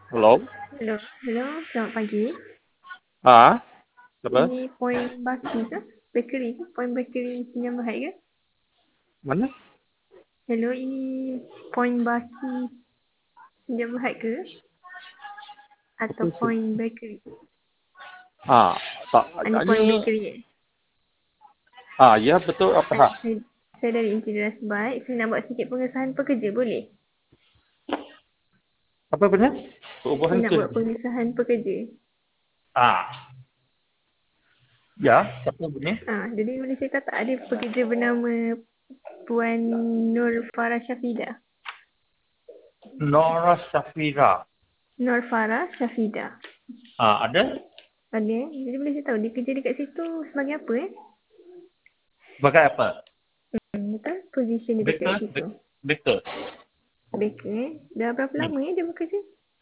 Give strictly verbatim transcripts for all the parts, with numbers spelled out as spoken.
Hello? Hello, hello, selamat pagi. Ah, siapa? Ini Point Baki ke? Bakery ke? Point Bakery Sdn Bhd ke? Mana? Hello, ini Point Baki Sdn Bhd ke? Atau Apa sih? Point Bakery? Ah, tak Ini Point agaknya. Bakery eh? Ah, ya betul apa Saya, hal? saya, saya dari Interior Baik. Saya nak buat sikit pengesahan pekerja, boleh? Apa punya? Saya Perubahan nak buat kerja. pengesahan pekerja. Ah, ya, siapa punya? Ah, jadi boleh cerita tak ada pekerja bernama Puan Nur Farah Syafida? Nora Safira. Nur Farah Syafida. Ah, ada? Ada eh? Jadi boleh saya tahu dia kerja dekat situ sebagai apa eh? Sebagai apa? Hmm, betul? Position dia dekat Baker? situ. Bak- Baker. Baker eh. Dah berapa Hmm. lama eh dia bekerja?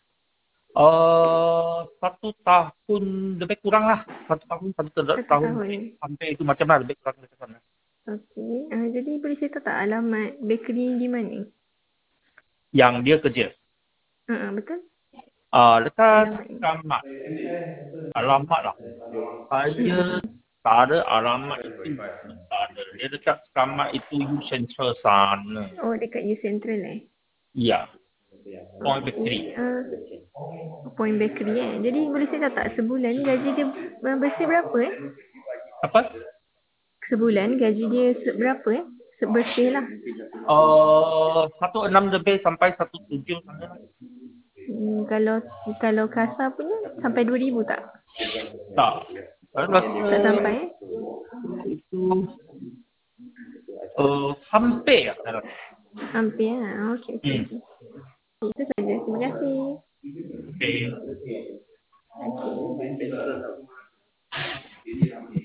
Uh, satu tahun lebih kurang lah. Satu tahun, satu ter- Satu tahun tahun lebih. eh. Hampir itu macam lah, lebih kurang macam sana. Okey. Uh, jadi boleh cerita tak alamat bakery di mana? Yang dia kerja. Uh, betul? Ah, dekat Alamat ni. Selamat. Alamat lah. Saya Hmm. tak ada alamat itu. Tak ada. Dia dekat Selamat itu U Central sana. Oh, dekat U Central eh. Ya, Point Okey. Bakery. Uh, Point Bakery eh. Jadi boleh cerita tak sebulan gaji dia uh, bersih berapa eh? Apa? Sebulan gaji dia se- berapa eh? Sebersih lah. Uh, satu enam lebih sampai satu tujuh sana lah. Hmm, kalau kalau kasar punya sampai dua ribu tak? Tak. Saya rasa Tak sampai eh? itu uh, hampir lah saya rasa. Hampir lah. Okey, okey, Hmm. okey. Itu saja. Terima kasih. Okay. Okey.